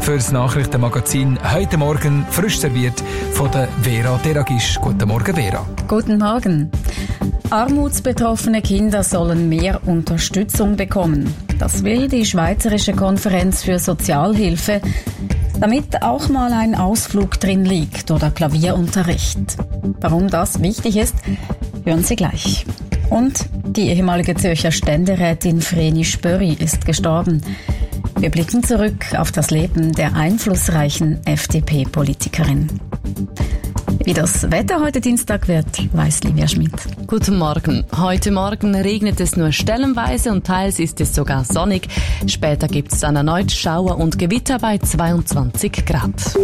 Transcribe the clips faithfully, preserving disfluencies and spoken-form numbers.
für das Nachrichtenmagazin «Heute Morgen» frisch serviert von der Vera Deragisch. Guten Morgen, Vera. Guten Morgen. Armutsbetroffene Kinder sollen mehr Unterstützung bekommen. Das will die Schweizerische Konferenz für Sozialhilfe, damit auch mal ein Ausflug drin liegt oder Klavierunterricht. Warum das wichtig ist, hören Sie gleich. Und die ehemalige Zürcher Ständerätin Vreni Spöri ist gestorben. Wir blicken zurück auf das Leben der einflussreichen F D P-Politikerin. Wie das Wetter heute Dienstag wird, weiss Livia Schmid. Guten Morgen. Heute Morgen regnet es nur stellenweise und teils ist es sogar sonnig. Später gibt es dann erneut Schauer und Gewitter bei zweiundzwanzig Grad.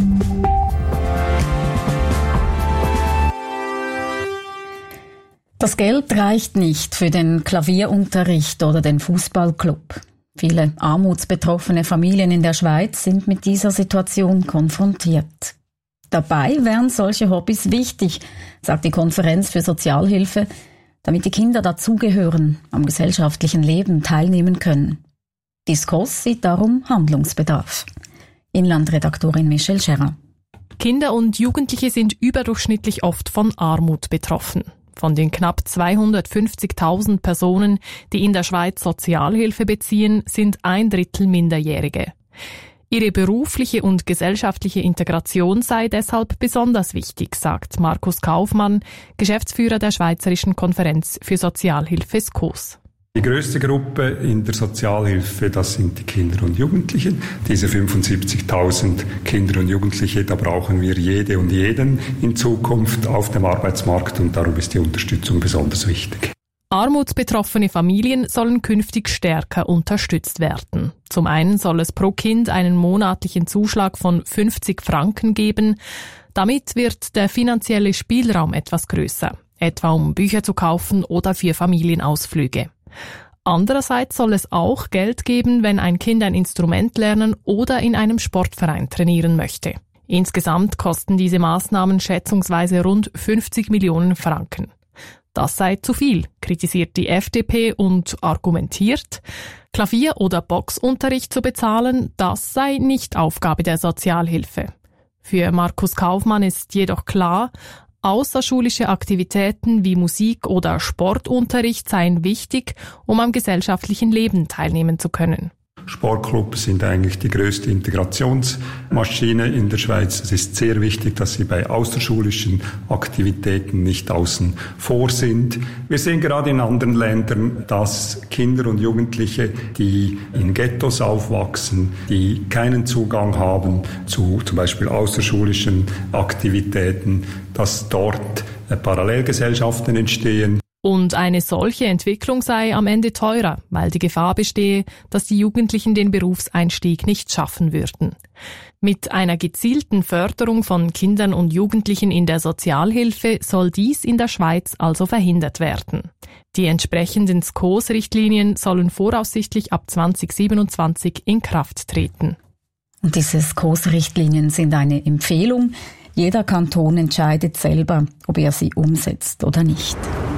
Das Geld reicht nicht für den Klavierunterricht oder den Fußballclub. Viele armutsbetroffene Familien in der Schweiz sind mit dieser Situation konfrontiert. Dabei wären solche Hobbys wichtig, sagt die Konferenz für Sozialhilfe, damit die Kinder dazugehören, am gesellschaftlichen Leben teilnehmen können. Die S K O S sieht darum Handlungsbedarf. Inlandredaktorin Michelle Scherrer. Kinder und Jugendliche sind überdurchschnittlich oft von Armut betroffen. Von den knapp zweihundertfünfzigtausend Personen, die in der Schweiz Sozialhilfe beziehen, sind ein Drittel Minderjährige. Ihre berufliche und gesellschaftliche Integration sei deshalb besonders wichtig, sagt Markus Kaufmann, Geschäftsführer der Schweizerischen Konferenz für Sozialhilfe S K O S. Die grösste Gruppe in der Sozialhilfe, das sind die Kinder und Jugendlichen. Diese fünfundsiebzigtausend Kinder und Jugendliche, da brauchen wir jede und jeden in Zukunft auf dem Arbeitsmarkt und darum ist die Unterstützung besonders wichtig. Armutsbetroffene Familien sollen künftig stärker unterstützt werden. Zum einen soll es pro Kind einen monatlichen Zuschlag von fünfzig Franken geben. Damit wird der finanzielle Spielraum etwas größer, etwa um Bücher zu kaufen oder für Familienausflüge. Andererseits soll es auch Geld geben, wenn ein Kind ein Instrument lernen oder in einem Sportverein trainieren möchte. Insgesamt kosten diese Maßnahmen schätzungsweise rund fünfzig Millionen Franken. Das sei zu viel, kritisiert die F D P und argumentiert, Klavier- oder Boxunterricht zu bezahlen, das sei nicht Aufgabe der Sozialhilfe. Für Markus Kaufmann ist jedoch klar, außerschulische Aktivitäten wie Musik- oder Sportunterricht seien wichtig, um am gesellschaftlichen Leben teilnehmen zu können. Sportclubs sind eigentlich die größte Integrationsmaschine in der Schweiz. Es ist sehr wichtig, dass sie bei außerschulischen Aktivitäten nicht außen vor sind. Wir sehen gerade in anderen Ländern, dass Kinder und Jugendliche, die in Ghettos aufwachsen, die keinen Zugang haben zu zum Beispiel außerschulischen Aktivitäten, dass dort Parallelgesellschaften entstehen. Und eine solche Entwicklung sei am Ende teurer, weil die Gefahr bestehe, dass die Jugendlichen den Berufseinstieg nicht schaffen würden. Mit einer gezielten Förderung von Kindern und Jugendlichen in der Sozialhilfe soll dies in der Schweiz also verhindert werden. Die entsprechenden S K O S-Richtlinien sollen voraussichtlich ab zwanzig siebenundzwanzig in Kraft treten. Und diese S K O S-Richtlinien sind eine Empfehlung. Jeder Kanton entscheidet selber, ob er sie umsetzt oder nicht.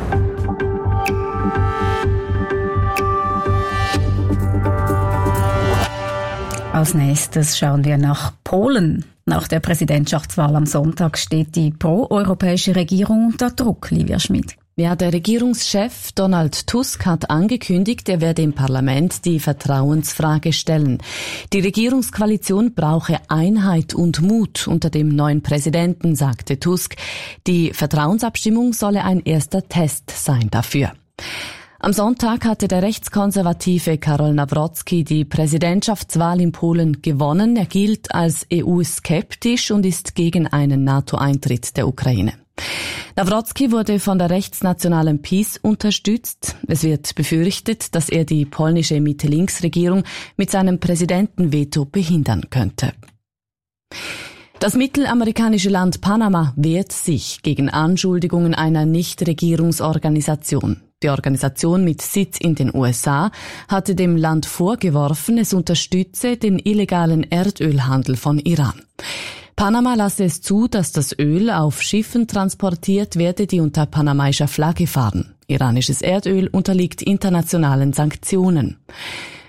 Als nächstes schauen wir nach Polen. Nach der Präsidentschaftswahl am Sonntag steht die pro-europäische Regierung unter Druck, Livia Schmid. Ja, der Regierungschef Donald Tusk hat angekündigt, er werde im Parlament die Vertrauensfrage stellen. Die Regierungskoalition brauche Einheit und Mut unter dem neuen Präsidenten, sagte Tusk. Die Vertrauensabstimmung solle ein erster Test sein dafür. Am Sonntag hatte der rechtskonservative Karol Nawrocki die Präsidentschaftswahl in Polen gewonnen. Er gilt als E U-skeptisch und ist gegen einen NATO-Eintritt der Ukraine. Nawrocki wurde von der rechtsnationalen PiS unterstützt. Es wird befürchtet, dass er die polnische Mitte-Links-Regierung mit seinem Präsidentenveto behindern könnte. Das mittelamerikanische Land Panama wehrt sich gegen Anschuldigungen einer Nichtregierungsorganisation. Die Organisation mit Sitz in den U S A hatte dem Land vorgeworfen, es unterstütze den illegalen Erdölhandel von Iran. Panama lasse es zu, dass das Öl auf Schiffen transportiert werde, die unter panamaischer Flagge fahren. Iranisches Erdöl unterliegt internationalen Sanktionen.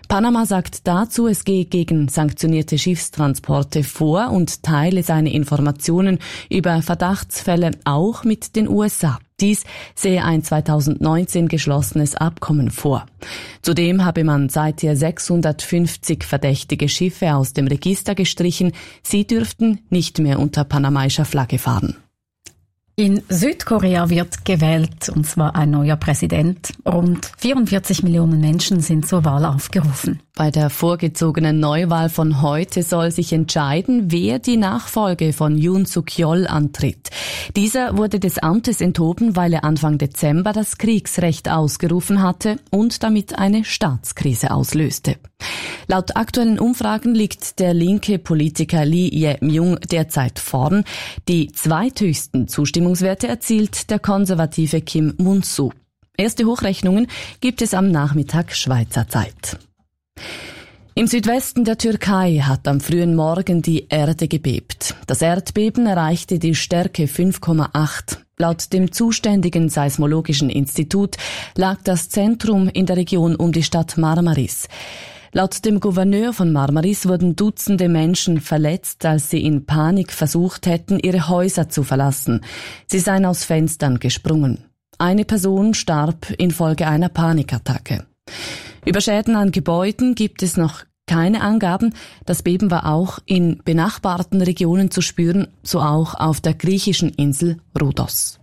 Panama sagt dazu, es gehe gegen sanktionierte Schiffstransporte vor und teile seine Informationen über Verdachtsfälle auch mit den U S A. Dies sehe ein zweitausendneunzehn geschlossenes Abkommen vor. Zudem habe man seither sechshundertfünfzig verdächtige Schiffe aus dem Register gestrichen. Sie dürften nicht mehr unter panamaischer Flagge fahren. In Südkorea wird gewählt, und zwar ein neuer Präsident. Rund vierundvierzig Millionen Menschen sind zur Wahl aufgerufen. Bei der vorgezogenen Neuwahl von heute soll sich entscheiden, wer die Nachfolge von Yoon Suk-yeol antritt. Dieser wurde des Amtes enthoben, weil er Anfang Dezember das Kriegsrecht ausgerufen hatte und damit eine Staatskrise auslöste. Laut aktuellen Umfragen liegt der linke Politiker Lee Jae-myung derzeit vorn. Die zweithöchsten Zustimmungswerte erzielt der konservative Kim Mun-soo. Erste Hochrechnungen gibt es am Nachmittag Schweizer Zeit. Im Südwesten der Türkei hat am frühen Morgen die Erde gebebt. Das Erdbeben erreichte die Stärke fünf Komma acht. Laut dem zuständigen Seismologischen Institut lag das Zentrum in der Region um die Stadt Marmaris. Laut dem Gouverneur von Marmaris wurden Dutzende Menschen verletzt, als sie in Panik versucht hätten, ihre Häuser zu verlassen. Sie seien aus Fenstern gesprungen. Eine Person starb infolge einer Panikattacke. Über Schäden an Gebäuden gibt es noch keine Angaben. Das Beben war auch in benachbarten Regionen zu spüren, so auch auf der griechischen Insel Rhodos.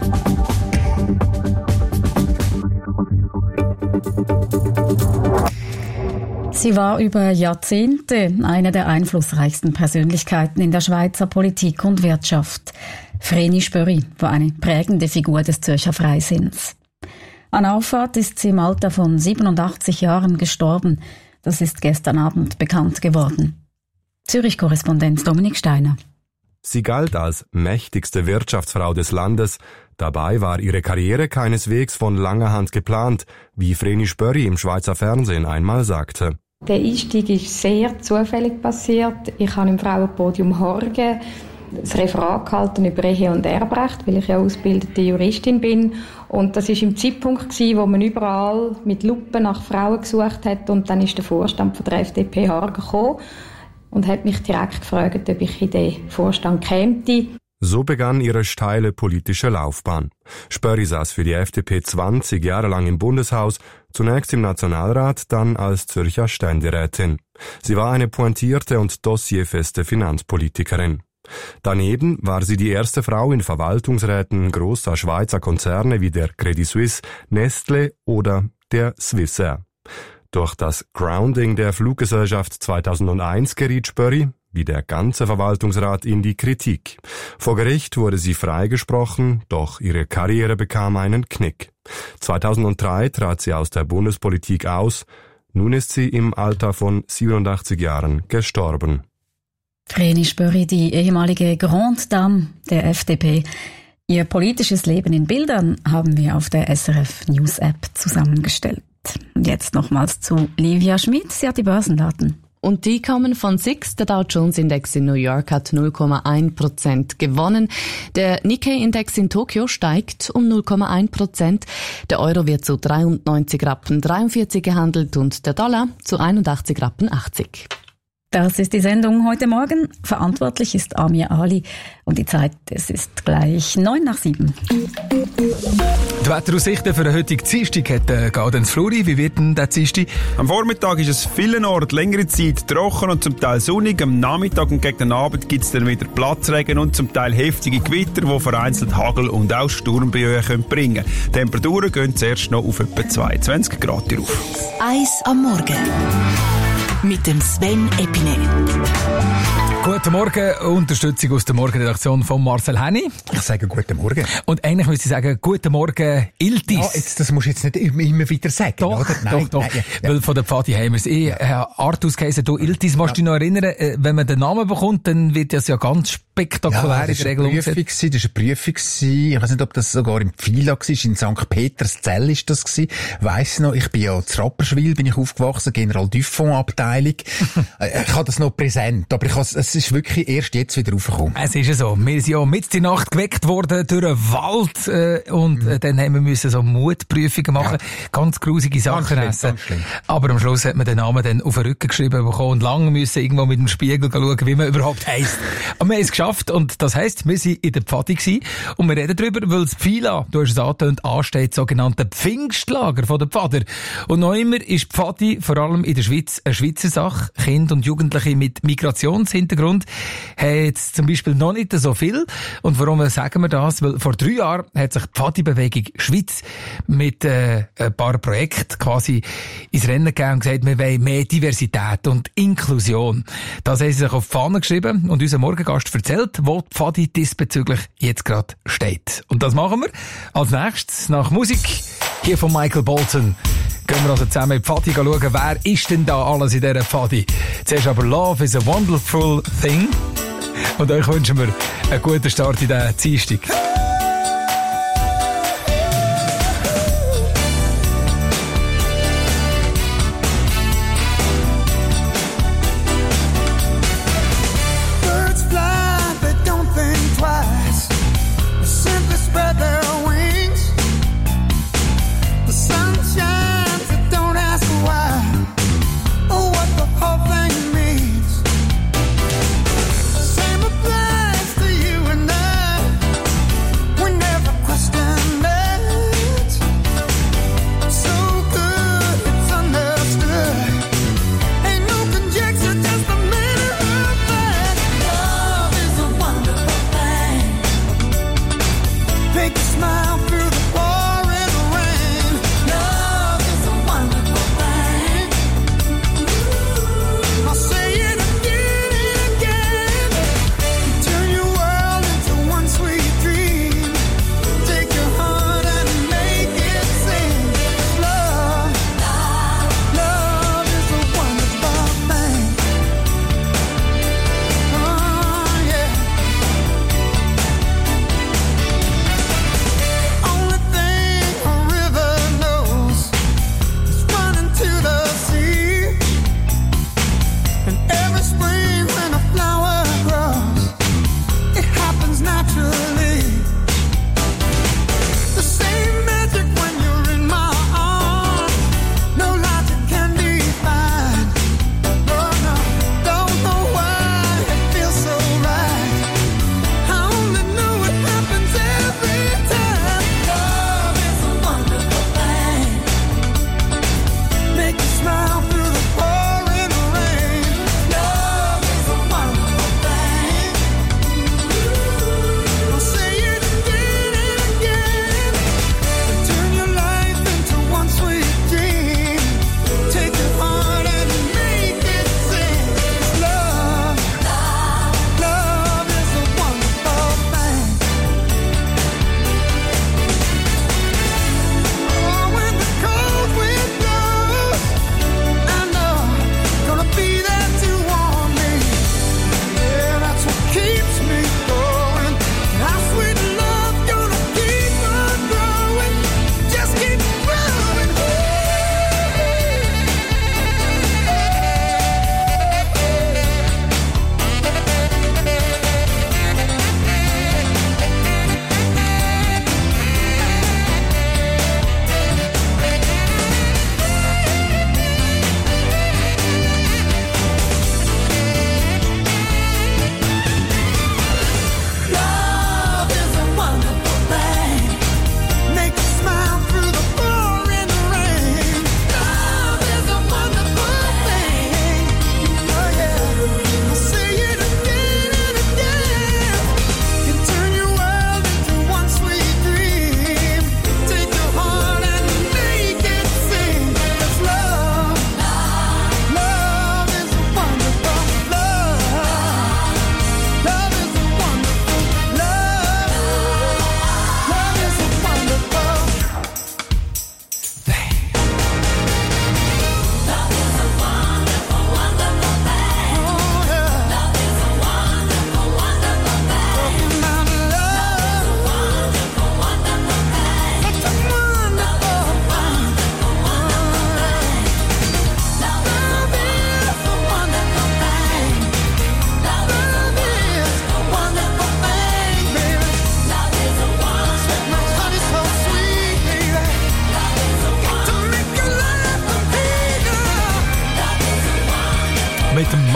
Sie war über Jahrzehnte eine der einflussreichsten Persönlichkeiten in der Schweizer Politik und Wirtschaft. Vreni Spöri war eine prägende Figur des Zürcher Freisinns. An Auffahrt ist sie im Alter von siebenundachtzig Jahren gestorben. Das ist gestern Abend bekannt geworden. Zürich-Korrespondent Dominik Steiner. Sie galt als mächtigste Wirtschaftsfrau des Landes. Dabei war ihre Karriere keineswegs von langer Hand geplant, wie Vreni Spöri im Schweizer Fernsehen einmal sagte. Der Einstieg ist sehr zufällig passiert. Ich habe im Frauenpodium Horgen das Referat gehalten über Ehe und Erbrecht, weil ich ja ausgebildete Juristin bin. Und das war im Zeitpunkt, wo man überall mit Lupen nach Frauen gesucht hat. Und dann ist der Vorstand von der F D P Horgen gekommen und hat mich direkt gefragt, ob ich in den Vorstand käme. So begann ihre steile politische Laufbahn. Spöri saß für die F D P zwanzig Jahre lang im Bundeshaus, zunächst im Nationalrat, dann als Zürcher Ständerätin. Sie war eine pointierte und dossierfeste Finanzpolitikerin. Daneben war sie die erste Frau in Verwaltungsräten großer Schweizer Konzerne wie der Credit Suisse, Nestlé oder der Swissair. Durch das Grounding der Fluggesellschaft zweitausendeins geriet Spöri, wie der ganze Verwaltungsrat, in die Kritik. Vor Gericht wurde sie freigesprochen, doch ihre Karriere bekam einen Knick. zweitausenddrei trat sie aus der Bundespolitik aus. Nun ist sie im Alter von siebenundachtzig Jahren gestorben. Vreni Spöri, die ehemalige Grande Dame der F D P. Ihr politisches Leben in Bildern haben wir auf der S R F News App zusammengestellt. Jetzt nochmals zu Livia Schmid. Sie hat die Börsendaten. Und die kommen von S I X. Der Dow Jones Index in New York hat null Komma eins Prozent gewonnen. Der Nikkei Index in Tokio steigt um null Komma eins Prozent. Der Euro wird zu dreiundneunzig Rappen dreiundvierzig gehandelt und der Dollar zu einundachtzig Rappen achtzig. Das ist die Sendung heute Morgen. Verantwortlich ist Amir Ali. Und die Zeit, es ist gleich neun nach sieben. Die Wetteraussichten für den heutigen Dienstag hat äh, Gaudenz Fluri. Wie wird denn der Dienstag? Am Vormittag ist es vielen Orten längere Zeit trocken und zum Teil sonnig. Am Nachmittag und gegen den Abend gibt es dann wieder Platzregen und zum Teil heftige Gewitter, die vereinzelt Hagel und auch Sturmböen können bringen. Die Temperaturen gehen zuerst noch auf etwa zweiundzwanzig Grad rauf. Eis am Morgen mit dem Sven Epine. Guten Morgen, Unterstützung aus der Morgenredaktion von Marcel Henny. Ich sage guten Morgen. Und eigentlich müsste ich sagen, guten Morgen, Iltis. Ja, jetzt, das musst du jetzt nicht immer wieder sagen, doch, oder? Nein, doch, doch. Nein, ja. Weil von der Pfadi haben wir es eh ja. Art ausgeheißen. Du, Iltis, musst du dich noch erinnern, wenn man den Namen bekommt, dann wird das ja ganz spektakulär ja, in der Regel umgesetzt. Das war eine Prüfung. Ich weiß nicht, ob das sogar im Pfila war. In Sankt Peterszell war das. Weiss noch, ich bin ja in Rapperswil bin ich aufgewachsen, General Duffon Abteilung. Mitteilung. Ich habe das noch präsent, aber ich has, es ist wirklich erst jetzt wieder raufgekommen. Es ist ja so. Wir sind ja mitten in der Nacht geweckt worden durch einen Wald äh, und äh, dann haben wir müssen so Mutprüfungen machen. Ja. Ganz grusige Sachen ganz essen. Schlimm, aber am Schluss hat man den Namen dann auf den Rücken geschrieben bekommen und lange müssen irgendwo mit dem Spiegel schauen, wie man überhaupt heisst. Aber wir haben es geschafft und das heisst, wir sind in der Pfadi gewesen und wir reden darüber, weil das Pfila, du hast es angetönt, ansteht, sogenannte Pfingstlager von der Pfader. Und noch immer ist Pfadi vor allem in der Schweiz eine Schweizer Sache. Kinder und Jugendliche mit Migrationshintergrund haben jetzt zum Beispiel noch nicht so viel. Und warum sagen wir das? Weil vor drei Jahren hat sich die Pfadi-Bewegung Schweiz mit äh, ein paar Projekten quasi ins Rennen gegeben und gesagt, wir wollen mehr Diversität und Inklusion. Das haben sie sich auf die Fahne geschrieben und unser Morgengast erzählt, wo die Pfadi diesbezüglich jetzt gerade steht. Und das machen wir als nächstes nach Musik hier von Michael Bolton. Gehen wir also zusammen in die Pfadi schauen, wer ist denn da alles in dieser Pfadi. Zuerst aber Love is a Wonderful Thing. Und euch wünschen wir einen guten Start in diesen Dienstag. Same applies to you and I.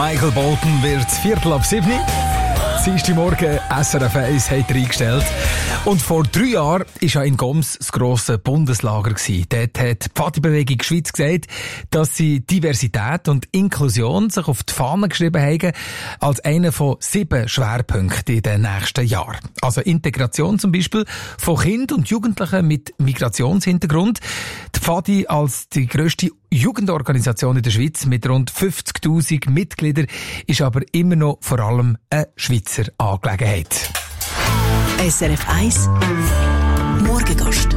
Michael Bolton wird Viertel ab sieben. Dienstagmorgen S R F eins hat er eingestellt. Und vor drei Jahren war ja in Goms das grosse Bundeslager gewesen. Dort hat die Pfadi-Bewegung Schweiz gesagt, dass sie Diversität und Inklusion sich auf die Fahne geschrieben haben, als einer von sieben Schwerpunkten in den nächsten Jahren. Also Integration zum Beispiel von Kindern und Jugendlichen mit Migrationshintergrund. Die Pfadi als die grösste Jugendorganisation in der Schweiz mit rund fünfzigtausend Mitgliedern ist aber immer noch vor allem eine Schweizer Angelegenheit. S R F eins Morgengast.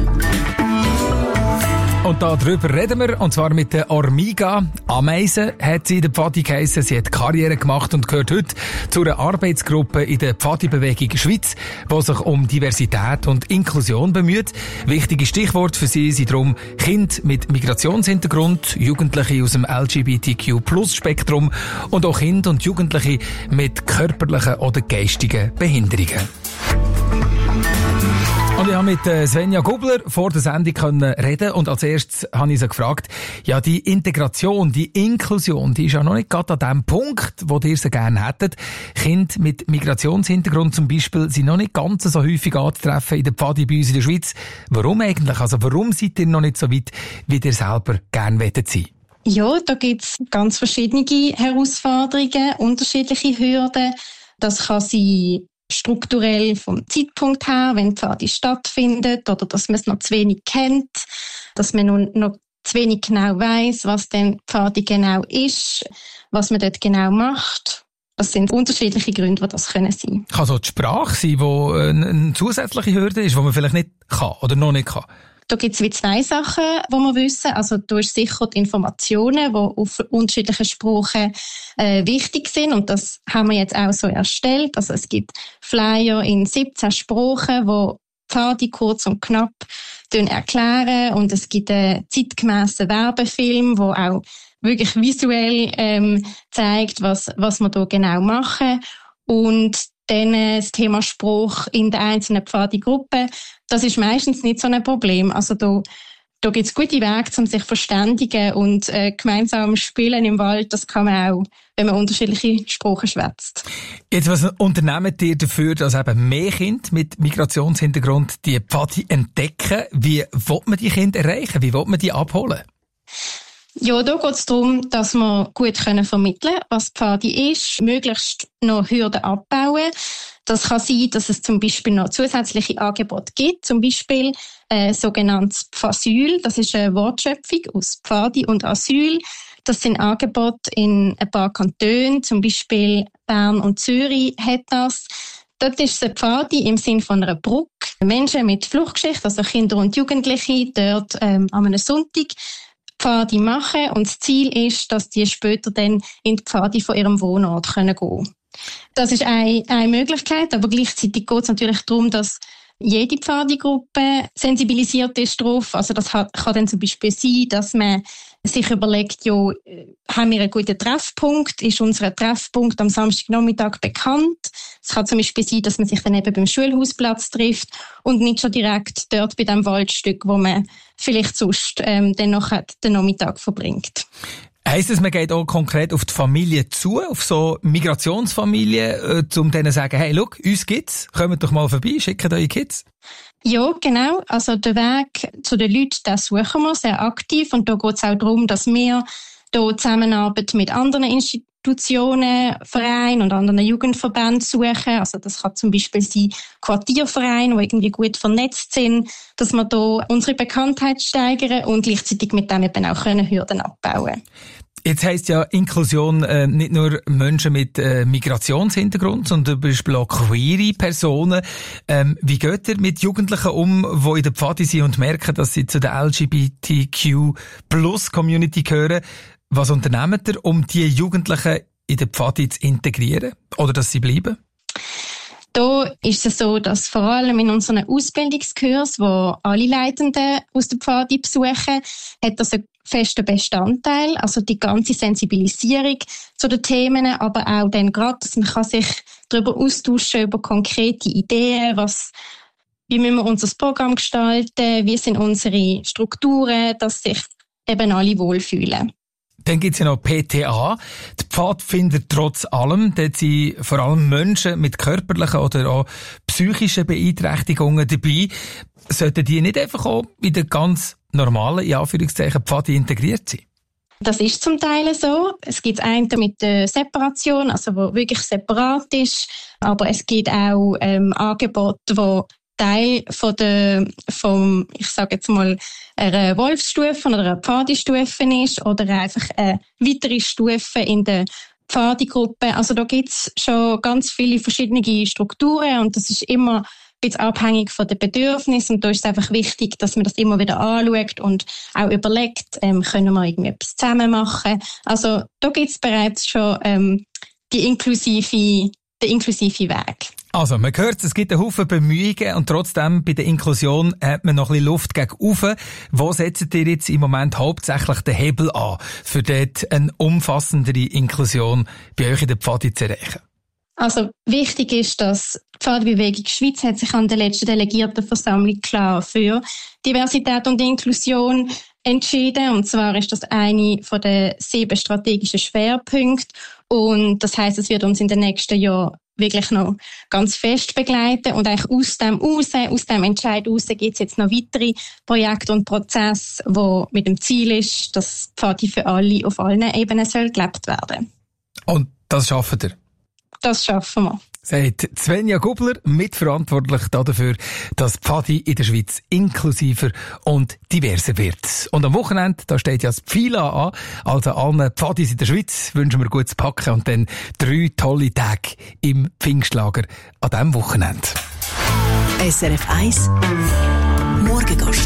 Und darüber reden wir, und zwar mit der Ormiga. Ameisen hat sie in der Pfadi geheissen. Sie hat Karriere gemacht und gehört heute zu einer Arbeitsgruppe in der Pfadi-Bewegung Schweiz, die sich um Diversität und Inklusion bemüht. Wichtige Stichworte für sie sind darum Kinder mit Migrationshintergrund, Jugendliche aus dem L G B T Q Plus Spektrum und auch Kinder und Jugendliche mit körperlichen oder geistigen Behinderungen. Und ich habe mit Svenja Gubler vor der Sendung reden und als erstes habe ich sie gefragt, ja, die Integration, die Inklusion, die ist ja noch nicht gerade an dem Punkt, wo ihr sie gerne hättet. Kinder mit Migrationshintergrund zum Beispiel sind noch nicht ganz so häufig anzutreffen in der Pfadi bei uns in der Schweiz. Warum eigentlich? Also warum seid ihr noch nicht so weit, wie ihr selber gerne wettet sein? Ja, da gibt es ganz verschiedene Herausforderungen, unterschiedliche Hürden. Das kann sein strukturell vom Zeitpunkt her, wenn die Pfadi stattfindet, oder dass man es noch zu wenig kennt, dass man noch, noch zu wenig genau weiss, was denn Pfadi genau ist, was man dort genau macht. Das sind unterschiedliche Gründe, die das können sein. Kann so die Sprache sein, die eine zusätzliche Hürde ist, die man vielleicht nicht kann oder noch nicht kann? Da gibt es wie zwei Sachen, die wir wissen. Also du hast sicher die Informationen, die auf unterschiedlichen Sprachen äh, wichtig sind. Und das haben wir jetzt auch so erstellt. Also es gibt Flyer in siebzehn Sprachen, die Pfadi kurz und knapp erklären. Und es gibt einen zeitgemässen Werbefilm, der auch wirklich visuell ähm, zeigt, was, was wir hier genau machen. Und dann das Thema Spruch in der einzelnen Pfadi-Gruppe, das ist meistens nicht so ein Problem. Also da, da gibt es gute Wege, um sich zu verständigen und äh, gemeinsam spielen im Wald. Das kann man auch, wenn man unterschiedliche Sprachen schwätzt. Jetzt, was unternehmt ihr dafür, dass eben mehr Kinder mit Migrationshintergrund die Pfadi entdecken? Wie will man die Kinder erreichen? Wie will man die abholen? Ja, da geht es darum, dass wir gut können vermitteln können, was Pfadi ist, möglichst noch Hürden abbauen. Das kann sein, dass es zum Beispiel noch zusätzliche Angebote gibt, zum Beispiel äh, sogenanntes Pfasyl, das ist eine Wortschöpfung aus Pfadi und Asyl. Das sind Angebote in ein paar Kantonen, zum Beispiel Bern und Zürich hat das. Dort ist es Pfadi im Sinn von einer Brücke. Menschen mit Fluchtgeschichte, also Kinder und Jugendliche, dort ähm, an einem Sonntag Pfadi machen und das Ziel ist, dass die später dann in die Pfadi von ihrem Wohnort gehen können. Das ist eine, eine Möglichkeit, aber gleichzeitig geht es natürlich darum, dass jede Pfadi-Gruppe sensibilisiert ist darauf. Also das hat, kann dann zum Beispiel sein, dass man sich überlegt, ja, haben wir einen guten Treffpunkt? Ist unser Treffpunkt am Samstagnachmittag bekannt? Es kann zum Beispiel sein, dass man sich dann eben beim Schulhausplatz trifft und nicht schon direkt dort bei dem Waldstück, wo man vielleicht sonst ähm, dann noch den Nachmittag verbringt. Heisst es, man geht auch konkret auf die Familie zu, auf so Migrationsfamilien, äh, um denen zu sagen, hey, schau, uns gibt's, kommt doch mal vorbei, schickt eure Kids? Ja, genau. Also der Weg zu den Leuten, den suchen wir sehr aktiv. Und da geht es auch darum, dass wir hier Zusammenarbeit mit anderen Institutionen, Vereinen und anderen Jugendverbänden suchen. Also das kann zum Beispiel sein Quartiervereine, die irgendwie gut vernetzt sind, dass wir hier unsere Bekanntheit steigern und gleichzeitig mit dem eben auch Hürden abbauen können. Jetzt heisst ja Inklusion äh, nicht nur Menschen mit äh, Migrationshintergrund, sondern zum Beispiel auch queere Personen. Ähm, wie geht ihr mit Jugendlichen um, die in der Pfadi sind und merken, dass sie zu der L G B T Q Plus Community gehören? Was unternehmt ihr, um die Jugendlichen in der Pfadi zu integrieren oder dass sie bleiben? Da ist es so, dass vor allem in unseren Ausbildungskurs, wo alle Leitenden aus der Pfadi besuchen, hat das einen festen Bestandteil, also die ganze Sensibilisierung zu den Themen, aber auch dann gerade, dass man kann sich darüber austauschen, über konkrete Ideen, was, wie müssen wir unser Programm gestalten, wie sind unsere Strukturen, dass sich eben alle wohlfühlen. Dann gibt's ja noch P T A, die Pfadfinder trotz allem. Dort sind vor allem Menschen mit körperlichen oder auch psychischen Beeinträchtigungen dabei. Sollten die nicht einfach auch in den ganz normalen, in Anführungszeichen, Pfadi integriert sein? Das ist zum Teil so. Es gibt einen mit der Separation, also wo wirklich separat ist. Aber es gibt auch ähm, Angebote, wo Teil von der, vom, ich sage jetzt mal, einer Wolfsstufe oder einer Pfadi-Stufe ist oder einfach eine weitere Stufe in der Pfadi-Gruppe. Also da gibt's schon ganz viele verschiedene Strukturen und das ist immer ein bisschen abhängig von den Bedürfnissen. Und da ist es einfach wichtig, dass man das immer wieder anschaut und auch überlegt, ähm, können wir irgendwie etwas zusammen machen. Also da gibt's bereits schon ähm, die inklusive, den inklusive Weg. Also, man hört, es gibt einen Haufen Bemühungen und trotzdem bei der Inklusion hat man noch ein bisschen Luft gegen oben. Wo setzt ihr jetzt im Moment hauptsächlich den Hebel an, für dort eine umfassendere Inklusion bei euch in der Pfadi zu erreichen? Also wichtig ist, dass die Pfadi-Bewegung Schweiz hat sich an der letzten Delegiertenversammlung klar für Diversität und Inklusion entschieden. Und zwar ist das eine von den sieben strategischen Schwerpunkten. Und das heisst, es wird uns in den nächsten Jahren wirklich noch ganz fest begleiten. Und eigentlich aus dem raus, aus dem Entscheid raus gibt es jetzt noch weitere Projekte und Prozesse, die mit dem Ziel ist, dass Pfadi für alle auf allen Ebenen soll gelebt werden. Und das schaffen ihr? Das schaffen wir. Sagt Svenja Gubler, mitverantwortlich dafür, dass Pfadi in der Schweiz inklusiver und diverser wird. Und am Wochenende, da steht ja das Pfila an, also allen Pfadis in der Schweiz wünschen wir gutes Packen und dann drei tolle Tage im Pfingstlager an diesem Wochenende. S R F eins Morgengast.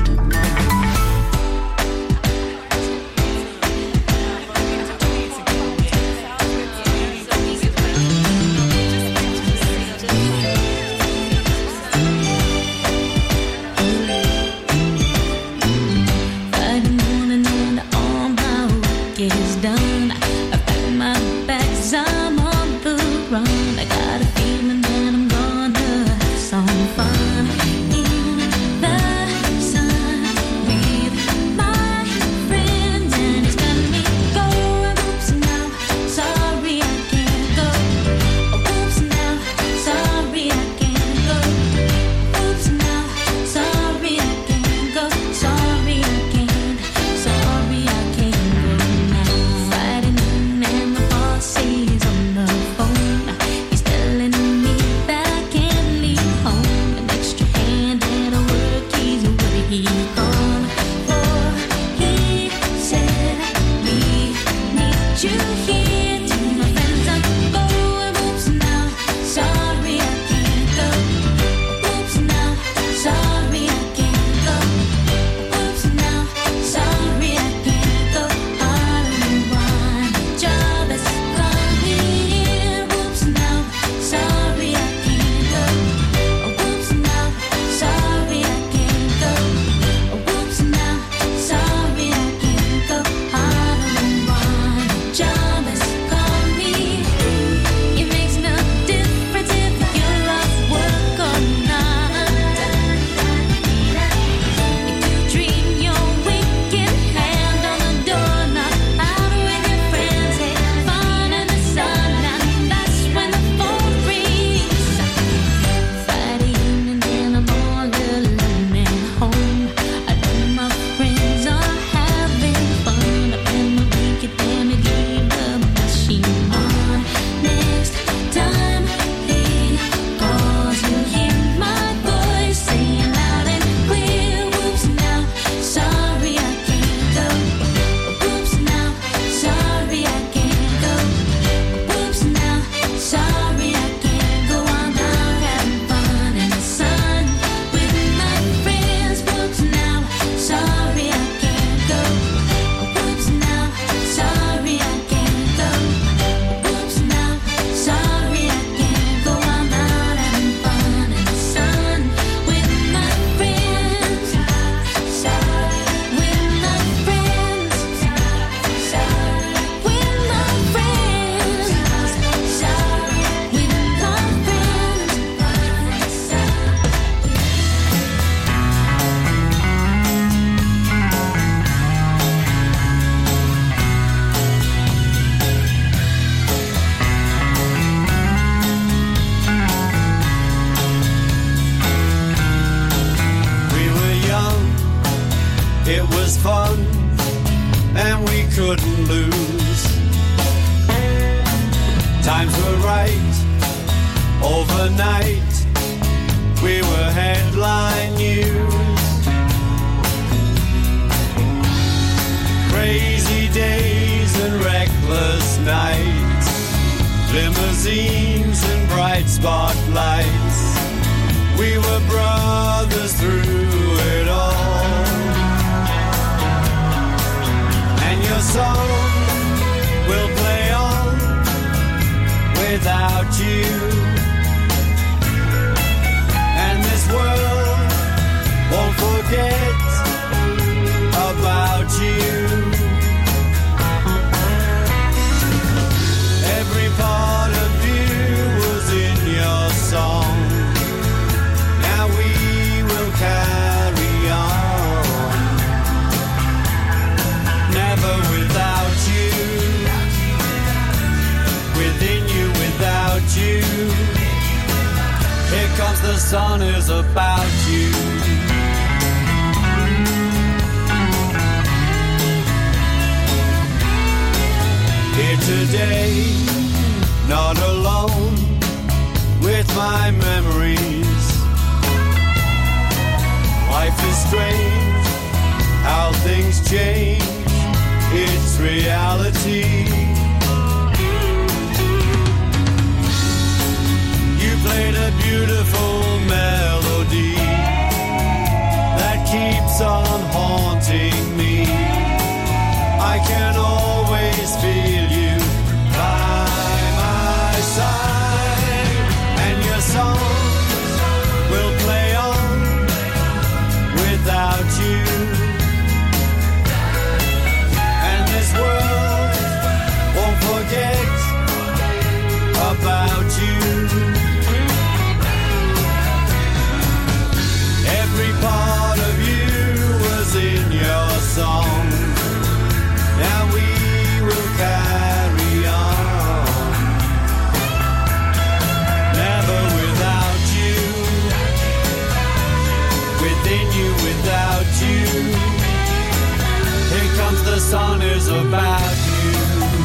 couldn't lose. Times were right, overnight, we were headline news. Crazy days and reckless nights, limousines and bright spotlights. We were brothers through it all. And your song will play on without you. And this world won't forget about you. Every part of you was in your song. Now we will carry on. Never without you. Within you, without you. Here comes the sun is about you. Here today, not alone with my memories. Life is strange, how things change, it's reality. You played a beautiful melody that keeps on haunting me. I can always feel you by my side, and your songs will play on without you. And this world won't forget about you. Every part of you was in your song. Now we will carry on. Never without you. Within you, without you. Here comes the sun is about you.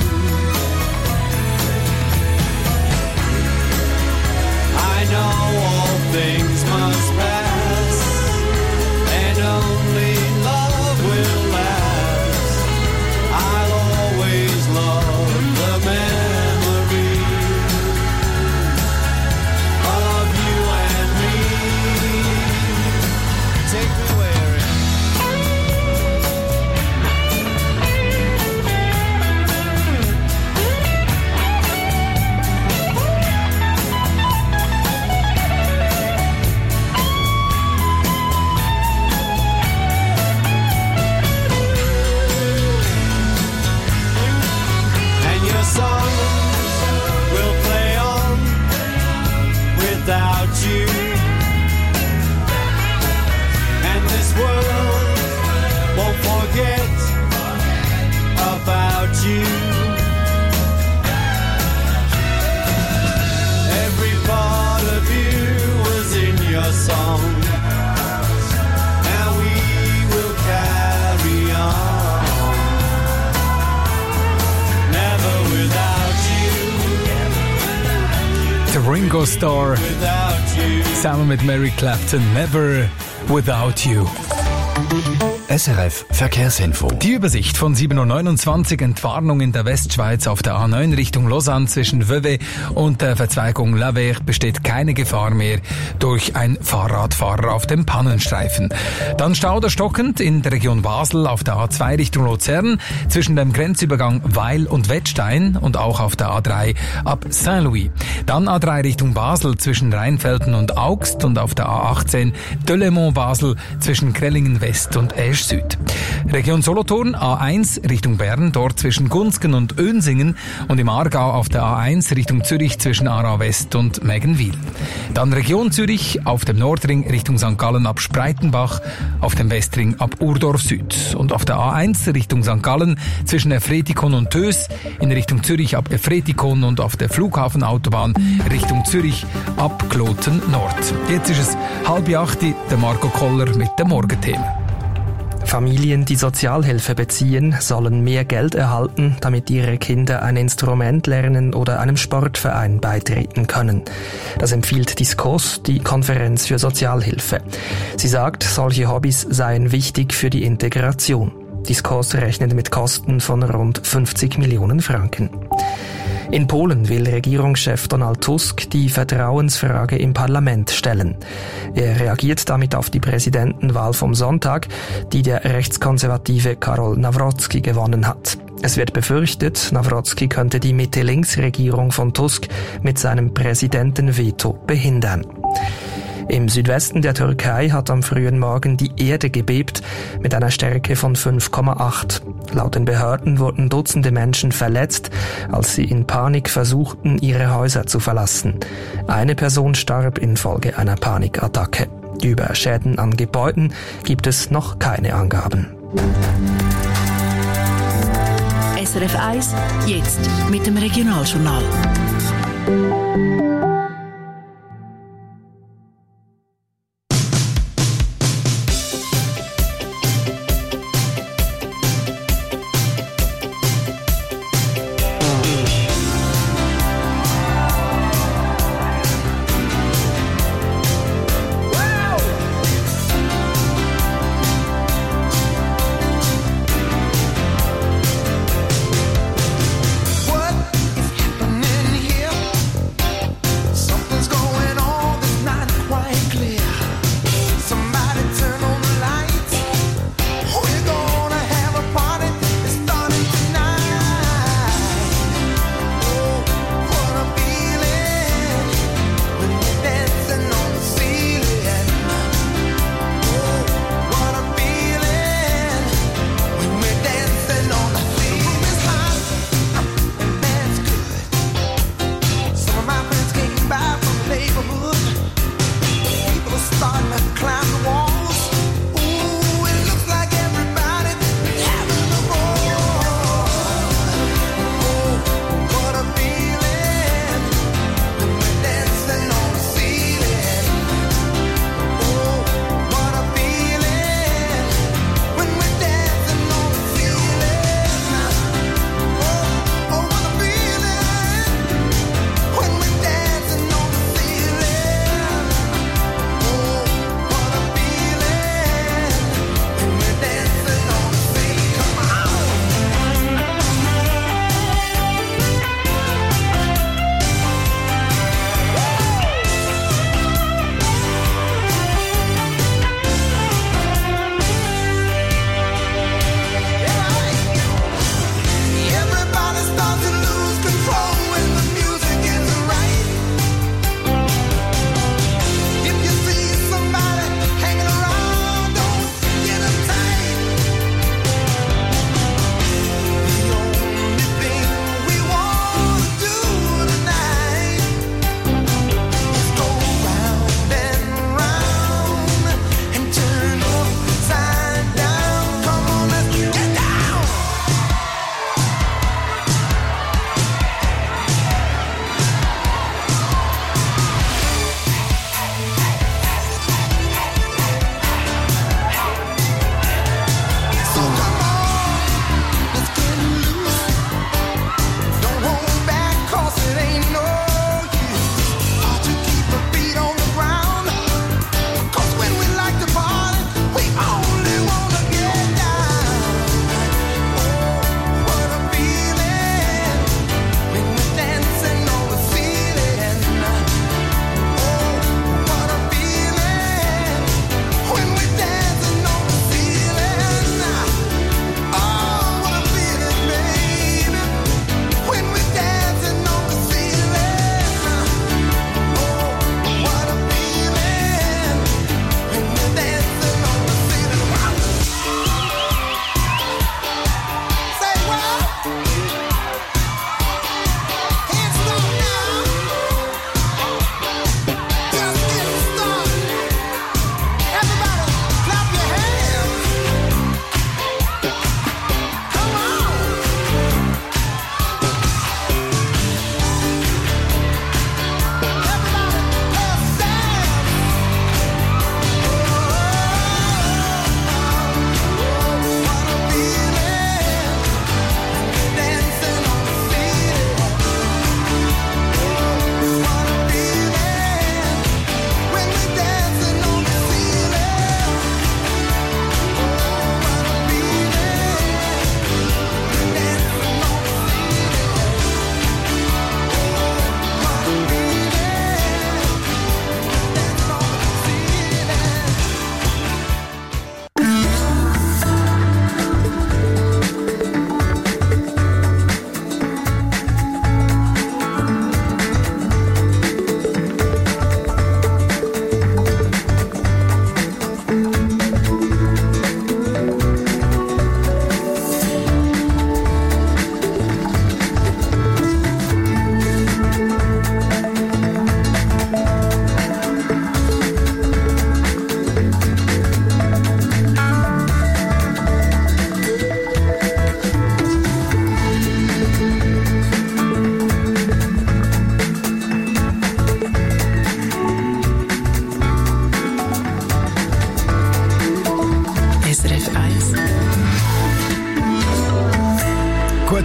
I know all things must pass, and only love will last. I'll always love the memory of you and me. Take me where it without you. And this world won't forget about you. Every part of you was in your song. Now we will carry on. Never without you. Der Ringo Starr zusammen mit Mary Clapton, Never Without You. S R F Verkehrsinfo. Die Übersicht von sieben Uhr neunundzwanzig, Entwarnung in der Westschweiz auf der A neun Richtung Lausanne zwischen Vevey und der Verzweigung Lavech besteht keine Gefahr mehr durch ein Fahrradfahrer auf dem Pannenstreifen. Dann Stau oder stockend in der Region Basel auf der A zwei Richtung Luzern zwischen dem Grenzübergang Weil und Wettstein und auch auf der A drei ab Saint-Louis. Dann A drei Richtung Basel zwischen Rheinfelden und Augst und auf der A achtzehn Delémont Basel zwischen Krellingen West und Esch Süd. Region Solothurn A eins Richtung Bern, dort zwischen Gunzgen und Önsingen und im Aargau auf der A eins Richtung Zürich zwischen Aarau West und Mägenwil. Dann Region Zürich auf dem Nordring Richtung Sankt Gallen ab Spreitenbach, auf dem Westring ab Urdorf Süd und auf der A eins Richtung Sankt Gallen zwischen Efretikon und Tös, in Richtung Zürich ab Efretikon und auf der Flughafenautobahn Richtung Zürich ab Kloten Nord. Jetzt ist es halb acht, der Marco Koller mit dem Morgenthema. Familien, die Sozialhilfe beziehen, sollen mehr Geld erhalten, damit ihre Kinder ein Instrument lernen oder einem Sportverein beitreten können. Das empfiehlt die S K O S, die Konferenz für Sozialhilfe. Sie sagt, solche Hobbys seien wichtig für die Integration. Die S K O S rechnet mit Kosten von rund fünfzig Millionen Franken. In Polen will Regierungschef Donald Tusk die Vertrauensfrage im Parlament stellen. Er reagiert damit auf die Präsidentenwahl vom Sonntag, die der rechtskonservative Karol Nawrocki gewonnen hat. Es wird befürchtet, Nawrocki könnte die Mitte-Links-Regierung von Tusk mit seinem Präsidentenveto behindern. Im Südwesten der Türkei hat am frühen Morgen die Erde gebebt mit einer Stärke von fünf Komma acht. Laut den Behörden wurden Dutzende Menschen verletzt, als sie in Panik versuchten, ihre Häuser zu verlassen. Eine Person starb infolge einer Panikattacke. Über Schäden an Gebäuden gibt es noch keine Angaben. S R F eins, jetzt mit dem Regionaljournal.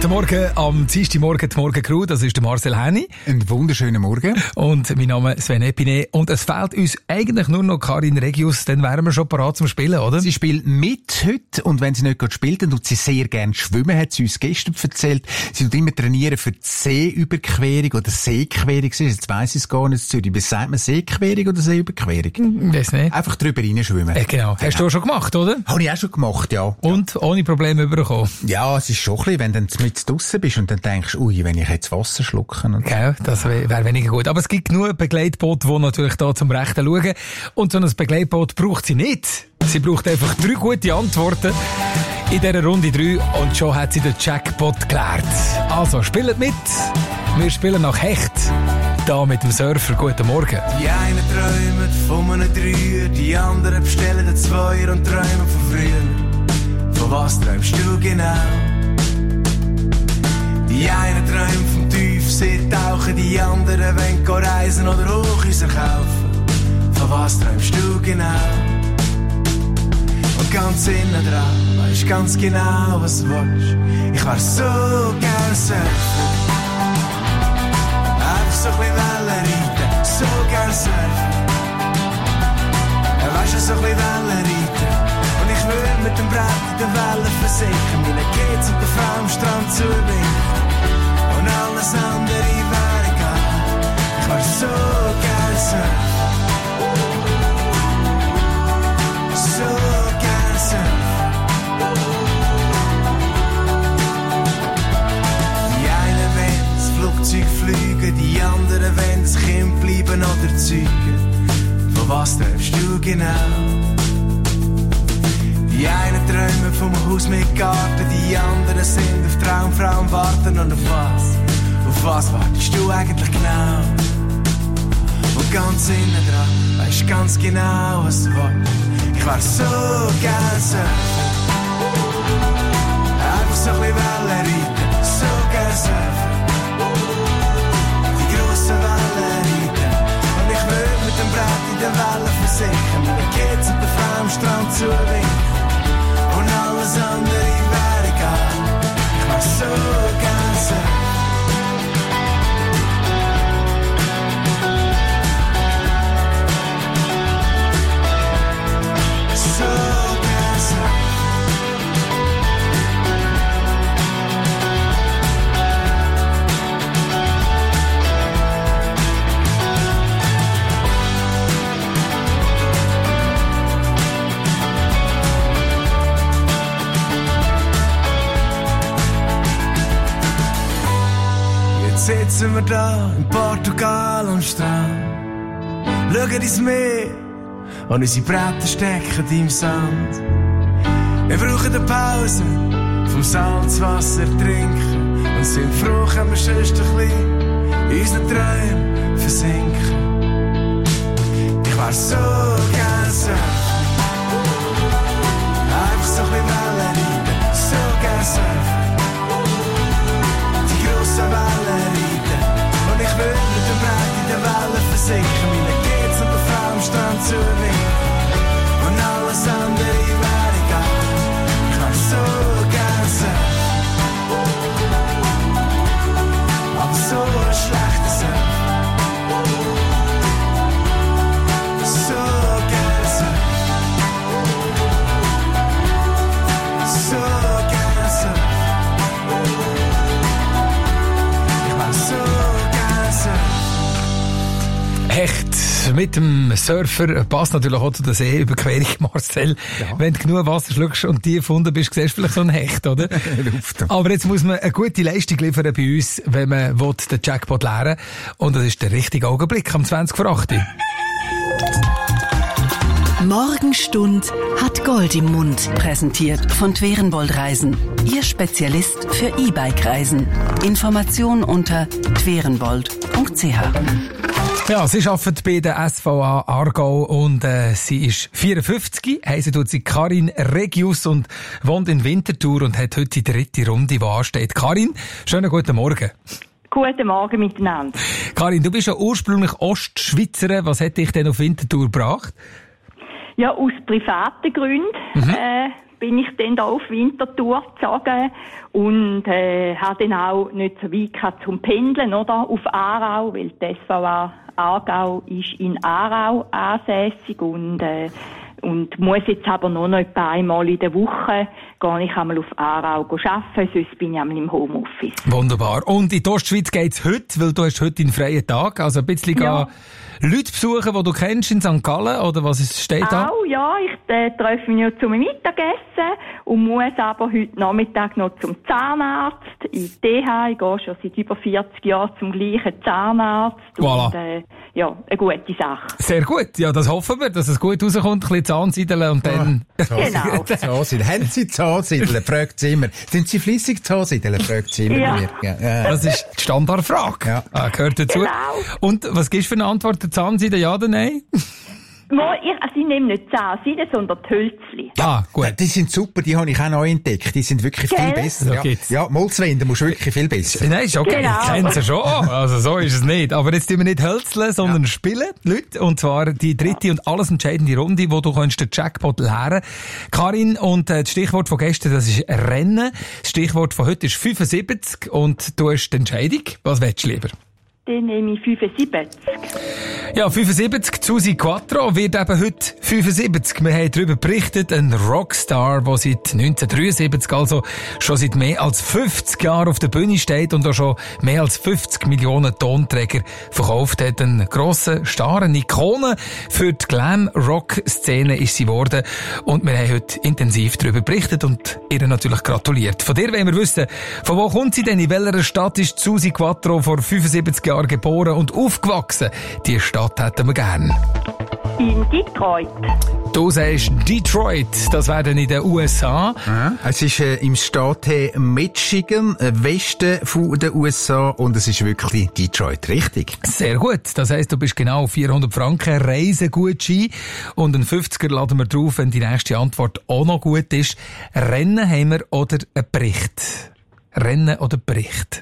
Guten Morgen am Dienstagmorgen, die Morgencrew, das ist der Marcel Häni. Einen wunderschönen Morgen. Und mein Name ist Sven Epine. Und es fehlt uns eigentlich nur noch Karin Regius, dann wären wir schon parat zum Spielen, oder? Sie spielt mit heute und wenn sie nicht gerade spielt, dann tut sie sehr gerne schwimmen, hat sie uns gestern erzählt. Sie tut immer trainieren für die Seeüberquerung oder Seequerung. Jetzt weiss ich es gar nicht, Zürich. Wie sagt man Seequerung oder Seeüberquerung? Weiss nicht. Einfach drüber reinschwimmen. Äh, genau. Hast du auch schon gemacht, oder? Habe ich auch schon gemacht, ja. Und ohne Probleme überkommen? Ja, es ist schon ein bisschen, wenn du dann mit draussen bist und dann denkst, ui, wenn ich jetzt Wasser schlucken. Und ja, das wäre wär weniger gut. Aber es gibt genug Begleitboote, die natürlich da zum Rechten schauen. Und so ein Begleitboot braucht sie nicht. Sie braucht einfach drei gute Antworten in dieser Runde drei und schon hat sie den Jackpot geklärt. Also, spielt mit. Wir spielen nach Hecht. Da mit dem Surfer. Guten Morgen. Die einen träumen von einem Dreier, die anderen bestellen den Zweier und träumen von früher. Von was träumst du genau? Die einen träumen vom Tiefsee tauchen, die anderen wollen reisen oder Hochhäuser kaufen. Von was träumst du genau? Und ganz innen dran weisst ganz genau, was du willst. Ich wär so gern surfen. Einfach so ein bisschen Wellen reiten, so gern surfen. Weisst du, so ein bisschen Wellen reiten. Und ich will mit dem Brett in den Wellen versinken, meine Kids und der Frau am Strand zuwinken. Und alles andere wäre egal. Ich wär so gern surfen. So gern surfen. Die einen wollen das Flugzeug fliegen, die anderen wollen das Kind bleiben oder zeugen. Von was träumst du genau? Die einen träumen vom Haus mit Garten, die anderen sind auf Traumfrau und warten. Und auf was? Auf was wartest du eigentlich genau? Und ganz innen dran weisst ganz genau, was du willst. Ich wär so gern surfen. Einfach so ein bisschen Wellen reiten, so gern surfen. Die grossen Wellen reiten. Und ich will mit dem Brett in den Wellen versinken, meine Kids und der Frau am Strand zuwinken. Und alles andere wäre egal. Ich wär so gern surfen. So gern surfen. Sitzen wir da in Portugal am Strand, schauen ins Meer und unsere Bretter stecken im Sand. Wir brauchen eine Pause vom Salzwasser trinken und sind froh, können wir sonst ein bisschen in unseren Träumen versinken. Ich wär so gern surfen. Einfach so ein bisschen Wellen reiten, so gern surfen. Die grossen Wellen reiten. Und ich will mit dem Brett in den Wellen versinken. Meine Kids und der Frau am Strand zuwinken. Und alles andere wäre egal. Ich wär so gern surfen. Aber so ein schlechter Surf. So gern surfen. So gern surfen. Hecht mit dem Surfer passt natürlich auch zu der Seeüberquerung, Marcel. Ja. Wenn du genug Wasser schluckst und die gefunden bist, siehst du vielleicht so einen Hecht, oder? Aber jetzt muss man eine gute Leistung liefern bei uns, wenn man will, den Jackpot leeren. Und das ist der richtige Augenblick am zwanzig vor acht. Morgenstund hat Gold im Mund. Präsentiert von Twerenbold Reisen. Ihr Spezialist für E-Bike-Reisen. Information unter twerenbold punkt c h. Ja, sie arbeitet bei der S V A Aargau und äh, sie ist vierundfünfzig. Heisst tut sie Karin Regius und wohnt in Winterthur und hat heute die dritte Runde, die ansteht. Karin, schönen guten Morgen. Guten Morgen miteinander. Karin, du bist ja ursprünglich Ostschweizerin. Was hat dich denn auf Winterthur gebracht? Ja, aus privaten Gründen. Mhm. Äh, bin ich dann da auf Winterthur gezogen und äh, habe dann auch nicht so weit gehabt zum Pendeln, oder, auf Aarau, weil die S V A Aargau ist in Aarau ansässig und äh, und muss jetzt aber nur noch etwa einmal in der Woche gehe ich einmal auf Aarau arbeiten, sonst bin ich einmal im Homeoffice. Wunderbar. Und in die Ostschweiz geht's heute, weil du hast heute einen freien Tag, also ein bisschen Ja. Leute besuchen, die du kennst in Sankt Gallen, oder was ist, steht da? Auch, ja, ich äh, treffe mich ja zum Mittagessen und muss aber heute Nachmittag noch zum Zahnarzt in T H. Ich gehe schon seit über vierzig Jahren zum gleichen Zahnarzt. Voilà. Und, äh, ja, eine gute Sache. Sehr gut, ja, das hoffen wir, dass es gut rauskommt, ein bisschen Zahnsiedeln und dann... Genau. Zahnsiedeln. Haben Sie Zahnsiedeln? Fragt sie immer. Sind Sie fleissig Zahnsiedeln? Fragt sie immer. Ja. Mir. Ja. Ja. Das ist die Standardfrage. Ja. Ah, gehört dazu. Genau. Und was gibst du für eine Antwort? Der Zahnseide, ja oder nein? Mal, ich, also ich nehme nicht Zahnseide, sondern die Hölzli. Ah, gut. Die sind super, die habe ich auch neu entdeckt. Die sind wirklich viel Gell? besser. So Ja, geht's. ja Molzwein, da musst du wirklich viel besser. Nein, ist okay. Genau. Ich kenne ja schon. Also so ist es nicht. Aber jetzt tun wir nicht hölzeln, sondern spielen, Leute. Und zwar die dritte und alles entscheidende Runde, wo du kannst den Jackpot leeren. Karin, und äh, das Stichwort von gestern, das ist Rennen. Das Stichwort von heute ist fünfundsiebzig und du hast die Entscheidung. Was willst du lieber? Dann nehme ich fünfundsiebzig. Ja, fünfundsiebzig, Susi Quattro wird eben heute fünfundsiebzig. Wir haben darüber berichtet, ein Rockstar, der seit neunzehnhundertdreiundsiebzig, also schon seit mehr als fünfzig Jahren auf der Bühne steht und auch schon mehr als fünfzig Millionen Tonträger verkauft hat. Ein grosser Star, eine Ikone für die Glam-Rock-Szene ist sie geworden. Und wir haben heute intensiv darüber berichtet und ihr natürlich gratuliert. Von dir wollen wir wissen, von wo kommt sie denn? In welcher Stadt ist Susi Quattro vor fünfundsiebzig Jahren geboren und aufgewachsen? Die Stadt hätten wir gern. In Detroit. Du sagst Detroit, das wäre dann in den U S A. Ja, es ist äh, im Staat äh, Michigan, äh, Westen von den U S A, und es ist wirklich Detroit, richtig? Sehr gut. Das heisst, du bist genau vierhundert Franken Reisegutschein und einen fünfziger laden wir drauf, wenn die nächste Antwort auch noch gut ist. Rennen haben wir oder ein Bericht? Rennen oder Bericht?